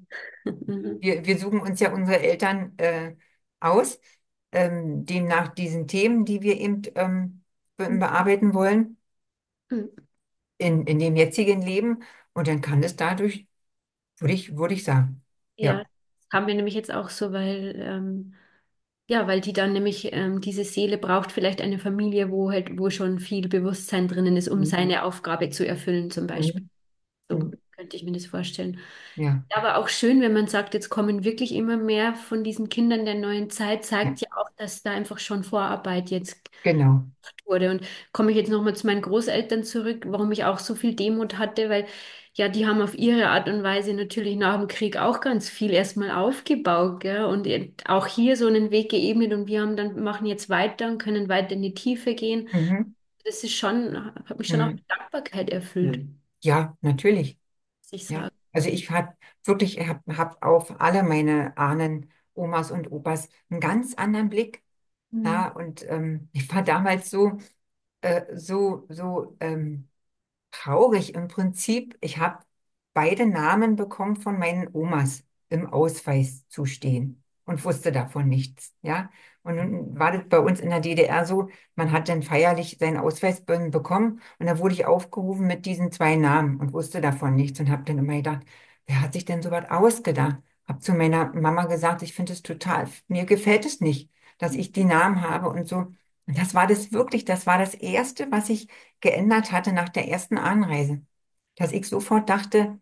B: Mhm.
D: Wir, wir suchen uns ja unsere Eltern äh, aus, ähm, demnach diesen Themen, die wir eben ähm, be bearbeiten wollen
B: Mhm.
D: in, in dem jetzigen Leben. Und dann kann es dadurch, würde ich, würde ich sagen.
B: Ja,
D: Ja.
B: das haben wir nämlich jetzt auch so, weil ähm, ja, weil die dann nämlich ähm, diese Seele braucht vielleicht eine Familie, wo halt wo schon viel Bewusstsein drinnen ist, um
D: Mhm.
B: seine Aufgabe zu erfüllen, zum Beispiel.
D: Mhm.
B: So
D: Mhm.
B: könnte ich mir das vorstellen.
D: Ja,
B: Aber auch schön, wenn man sagt, jetzt kommen wirklich immer mehr von diesen Kindern der neuen Zeit,
D: ja,
B: zeigt ja auch, dass da einfach schon Vorarbeit jetzt
D: genau.
B: gemacht wurde. Und komme ich jetzt nochmal zu meinen Großeltern zurück, warum ich auch so viel Demut hatte, weil ja, die haben auf ihre Art und Weise natürlich nach dem Krieg auch ganz viel erstmal aufgebaut, gell? Und auch hier so einen Weg geebnet und wir haben dann, machen jetzt weiter und können weiter in die Tiefe gehen.
D: Mhm.
B: Das ist schon, hat mich schon auch
D: Mhm.
B: mit Dankbarkeit erfüllt,
C: mhm.
B: muss
D: Ja, natürlich.
B: ich
D: Ja.
B: sagen.
D: Also ich habe wirklich, ich habe hab hab auf alle meine Ahnen, Omas und Opas einen ganz anderen Blick.
B: Mhm.
D: Ja, und ähm, ich war damals so, äh, so, so ähm, traurig im Prinzip. Ich habe beide Namen bekommen von meinen Omas im Ausweis zu stehen und wusste davon nichts. Ja, und nun war das bei uns in der D D R so, man hat dann feierlich seinen Ausweis be- bekommen und da wurde ich aufgerufen mit diesen zwei Namen und wusste davon nichts und habe dann immer gedacht, wer hat sich denn so was ausgedacht? Habe zu meiner Mama gesagt, ich finde es total, mir gefällt es nicht, dass ich die Namen habe und so. Und das war das wirklich, das war das Erste, was ich geändert hatte nach der ersten Anreise. Dass ich sofort dachte,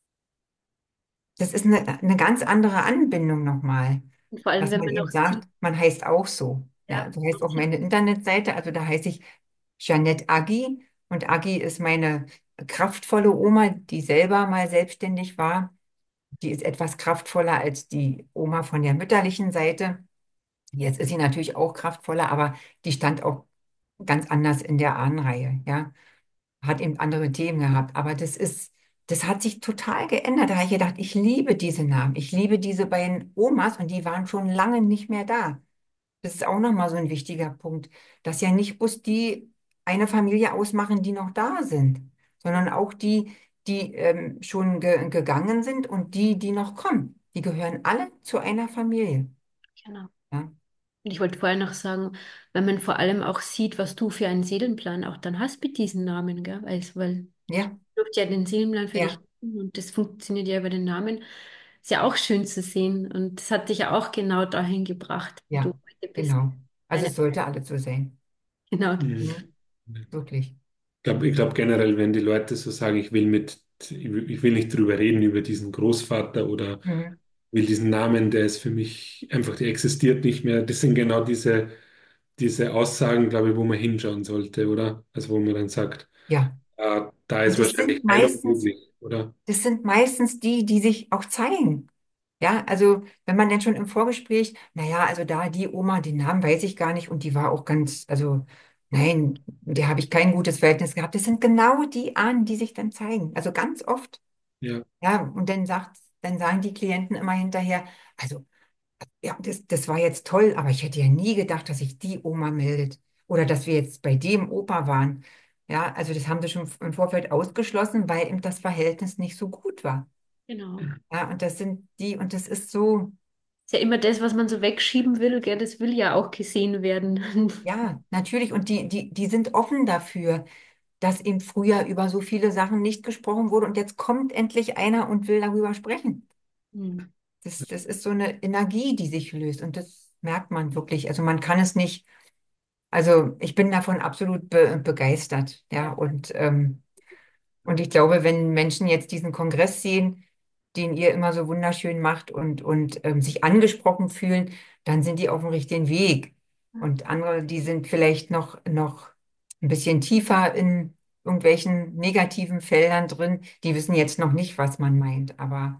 D: das ist eine, eine ganz andere Anbindung nochmal.
B: Und vor allem,
D: Dass
B: wenn
D: man
B: man
D: eben
B: noch sieht,
D: sagt, man heißt auch so. Ja,
B: ja,
D: so heißt auch meine Internetseite. Also da heiße ich Jeanette Aggi. Und Aggi ist meine kraftvolle Oma, die selber mal selbstständig war. Die ist etwas kraftvoller als die Oma von der mütterlichen Seite. Jetzt ist sie natürlich auch kraftvoller, aber die stand auch ganz anders in der Ahnenreihe, ja. Hat eben andere Themen gehabt. Aber das ist, das hat sich total geändert. Da habe ich gedacht, ich liebe diese Namen. Ich liebe diese beiden Omas und die waren schon lange nicht mehr da. Das ist auch nochmal so ein wichtiger Punkt, dass ja nicht bloß die eine Familie ausmachen, die noch da sind, sondern auch die, die ähm, schon ge gegangen sind und die, die noch kommen. Die gehören alle zu einer Familie.
B: Genau.
D: Ja,
B: Und ich wollte vorher noch sagen, wenn man vor allem auch sieht, was du für einen Seelenplan auch dann hast mit diesen Namen, gell? Also, weil ich
D: ja,
B: durfte ja den Seelenplan für dich
D: ja,
B: machen und das funktioniert ja über den Namen. Ist ja auch schön zu sehen und das hat dich ja auch genau dahin gebracht, wo du
D: ja,
B: heute bist.
D: genau. Also
B: Eine,
D: es sollte alles so sein.
B: genau.
C: Mhm.
D: Mhm, wirklich.
C: Ich glaube, ich glaub generell, wenn die Leute so sagen, ich will mit, ich will ich will nicht drüber reden, über diesen Großvater oder
D: Mhm,
C: will diesen Namen, der ist für mich einfach, der existiert nicht mehr. Das sind genau diese, diese Aussagen, glaube ich, wo man hinschauen sollte, oder? Also wo man dann sagt,
D: ja.
C: äh, da
D: Und
C: ist
D: das sind
C: wahrscheinlich Heilung
D: meistens
C: möglich, oder?
D: Das sind meistens die, die sich auch zeigen. Ja, also wenn man dann schon im Vorgespräch, naja, also da die Oma, den Namen weiß ich gar nicht und die war auch ganz, also nein, mit der habe ich kein gutes Verhältnis gehabt. Das sind genau die Ahnen, die sich dann zeigen. Also ganz oft.
C: Ja.
D: Ja, und dann sagt, dann sagen die Klienten immer hinterher, also ja, das, das war jetzt toll, aber ich hätte ja nie gedacht, dass sich die Oma meldet oder dass wir jetzt bei dem Opa waren. Ja, also das haben sie schon im Vorfeld ausgeschlossen, weil eben das Verhältnis nicht so gut war.
B: Genau.
D: Ja, und das sind die, und das ist so,
B: Ist ja immer das, was man so wegschieben will, gell? Das will ja auch gesehen werden.
D: ja, natürlich, und die, die, die sind offen dafür, dass eben früher über so viele Sachen nicht gesprochen wurde und jetzt kommt endlich einer und will darüber sprechen.
B: Hm.
D: Das, das ist so eine Energie, die sich löst und das merkt man wirklich. Also man kann es nicht, also ich bin davon absolut be begeistert, ja, und ähm, Und ich glaube, wenn Menschen jetzt diesen Kongress sehen, den ihr immer so wunderschön macht und, und ähm, sich angesprochen fühlen, dann sind die auf dem richtigen Weg. Und andere, die sind vielleicht noch, noch ein bisschen tiefer in irgendwelchen negativen Feldern drin, die wissen jetzt noch nicht, was man meint. Aber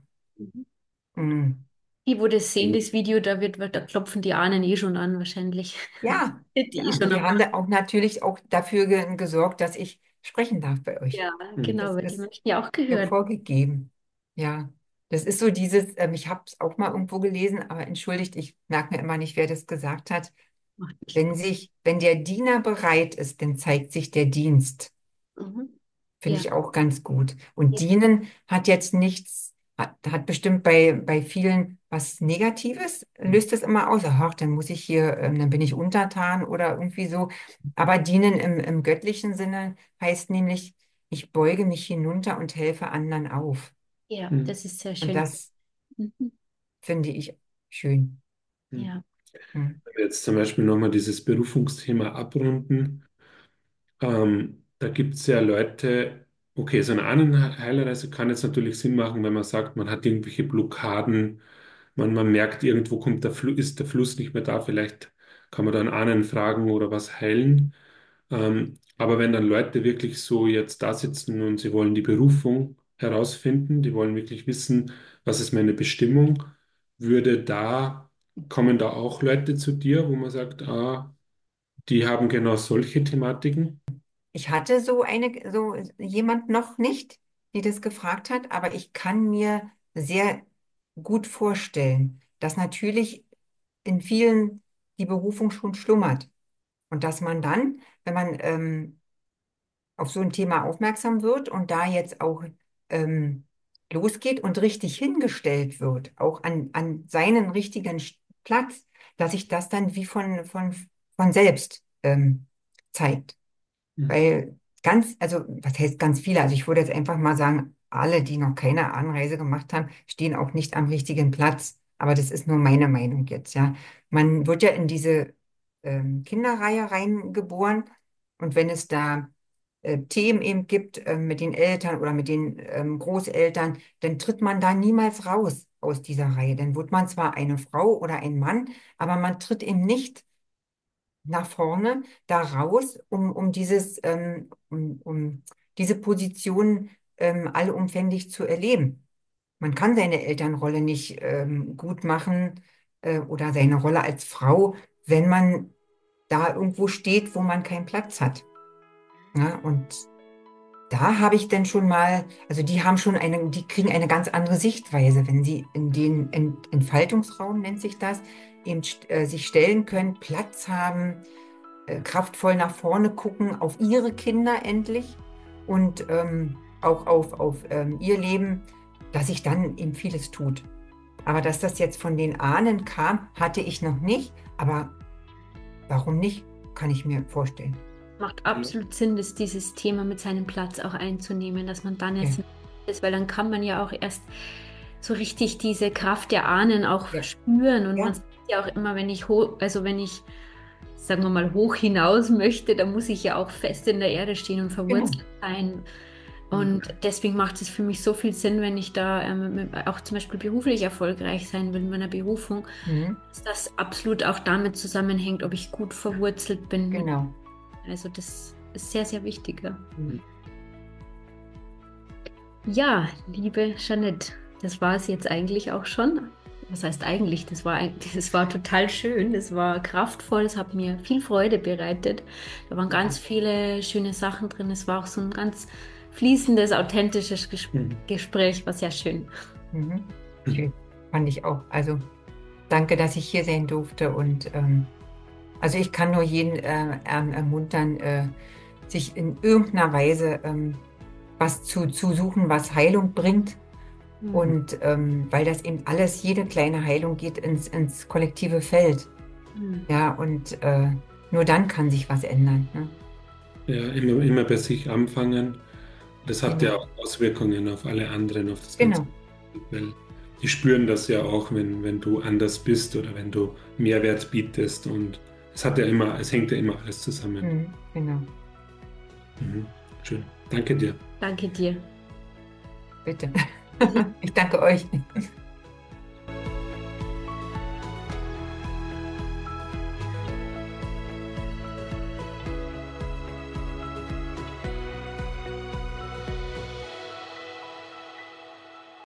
D: mm,
B: Die, wo das sehen, das Video, da wird, da klopfen die Ahnen eh schon an, wahrscheinlich.
D: ja,
B: Die eh
D: ja,
B: schon
D: und die
B: am
D: haben
B: Machen.
D: da auch natürlich auch dafür ge gesorgt, dass ich sprechen darf bei euch.
B: Ja,
C: Mhm.
B: genau,
D: Das
B: weil die
D: ist
B: möchten ja auch
D: ja
B: gehört.
D: vorgegeben. Ja, das ist so dieses, ähm, ich habe es auch mal irgendwo gelesen, aber entschuldigt, ich merke mir immer nicht, wer das gesagt hat.
B: Macht nichts.
D: Wenn sich, wenn der Diener bereit ist, dann zeigt sich der Dienst.
B: Mhm.
D: Finde
B: Ja,
D: ich auch ganz gut. Und
B: ja,
D: dienen hat jetzt nichts, hat, hat bestimmt bei, bei vielen was Negatives, löst es immer aus. Ach, dann muss ich hier, ähm, dann bin ich untertan oder irgendwie so. Aber dienen im, im göttlichen Sinne heißt nämlich, ich beuge mich hinunter und helfe anderen auf.
B: ja,
C: Mhm.
B: das ist sehr
D: Und
B: schön.
D: das
B: Mhm.
D: finde ich schön.
C: Mhm.
B: Ja.
D: Hm.
C: Wenn wir jetzt zum Beispiel nochmal dieses Berufungsthema abrunden. Ähm, da gibt es ja Leute, okay, so eine Ahnenheilerreise kann jetzt natürlich Sinn machen, wenn man sagt, man hat irgendwelche Blockaden, man, man merkt, irgendwo kommt der Flu ist der Fluss nicht mehr da, vielleicht kann man dann Ahnen fragen oder was heilen. Ähm, aber wenn dann Leute wirklich so jetzt da sitzen und sie wollen die Berufung herausfinden, die wollen wirklich wissen, was ist meine Bestimmung, würde da, kommen da auch Leute zu dir, wo man sagt, ah, die haben genau solche Thematiken?
D: Ich hatte so eine, so jemand noch nicht, die das gefragt hat, aber ich kann mir sehr gut vorstellen, dass natürlich in vielen die Berufung schon schlummert und dass man dann, wenn man ähm, auf so ein Thema aufmerksam wird und da jetzt auch ähm, losgeht und richtig hingestellt wird, auch an, an seinen richtigen Sch- Platz, dass sich das dann wie von, von, von selbst ähm, zeigt. Weil ganz, also was heißt ganz viele? Also ich würde jetzt einfach mal sagen, alle, die noch keine Anreise gemacht haben, stehen auch nicht am richtigen Platz. Aber das ist nur meine Meinung jetzt, ja. Man wird ja in diese ähm, Kinderreihe reingeboren und wenn es da äh, Themen eben gibt äh, mit den Eltern oder mit den ähm, Großeltern, dann tritt man da niemals raus aus dieser Reihe. Dann wird man zwar eine Frau oder ein Mann, aber man tritt eben nicht nach vorne, da raus, um, um dieses, ähm, um, um diese Position ähm, allumfänglich zu erleben. man kann seine Elternrolle nicht ähm, gut machen äh, oder seine Rolle als Frau, wenn man da irgendwo steht, wo man keinen Platz hat. Ja, und da habe ich dann schon mal, also die haben schon eine, die kriegen eine ganz andere Sichtweise, wenn sie in den Ent Entfaltungsraum, nennt sich das, eben st- äh, sich stellen können, Platz haben, äh, kraftvoll nach vorne gucken, auf ihre Kinder endlich und ähm, auch auf, auf ähm, ihr Leben, dass sich dann eben vieles tut. Aber dass das jetzt von den Ahnen kam, hatte ich noch nicht, aber warum nicht, kann ich mir vorstellen.
B: Macht absolut Sinn, dass dieses Thema mit seinem Platz auch einzunehmen, dass man dann
D: Ja,
B: jetzt ist, weil dann kann man ja auch erst so richtig diese Kraft der Ahnen auch
D: ja,
B: spüren. Und man
D: ja,
B: sagt ja auch immer, wenn ich hoch, also wenn ich, sagen wir mal, hoch hinaus möchte, dann muss ich ja auch fest in der Erde stehen und
D: genau.
B: verwurzelt sein.
D: Mhm.
B: Und deswegen macht es für mich so viel Sinn, wenn ich da ähm, mit- auch zum Beispiel beruflich erfolgreich sein will in meiner Berufung,
D: Mhm.
B: dass das absolut auch damit zusammenhängt, ob ich gut verwurzelt bin mit.
D: Genau.
B: Also das ist sehr, sehr wichtig. Ja,
D: Mhm.
B: Ja, liebe Jeanette, das war es jetzt eigentlich auch schon. Was heißt eigentlich? Das war, ein- das war total schön, das war kraftvoll, es hat mir viel Freude bereitet. Da waren ganz viele schöne Sachen drin. Es war auch so ein ganz fließendes, authentisches Ges
C: Mhm.
B: Gespräch, war sehr schön.
D: Mhm. Schön. Fand ich auch. Also danke, dass ich hier sein durfte. Und ähm, also ich kann nur jeden äh, erm- ermuntern, äh, sich in irgendeiner Weise ähm, was zu, zu suchen, was Heilung bringt.
B: Mhm.
D: Und ähm, weil das eben alles, jede kleine Heilung geht ins, ins kollektive Feld.
B: Mhm.
D: Ja, und äh, nur dann kann sich was ändern. Ne?
C: Ja, immer, immer bei sich anfangen. Das hat ja
D: Genau.
C: auch Auswirkungen auf alle anderen, auf das ganze
D: Genau.
C: Umfeld, weil die spüren das ja auch, wenn, wenn du anders bist oder wenn du Mehrwert bietest. Und es hat ja immer, es hängt ja immer alles zusammen.
D: Mhm. Genau.
C: Mhm. Schön. Danke dir.
B: Danke dir.
D: Bitte. Ich danke euch.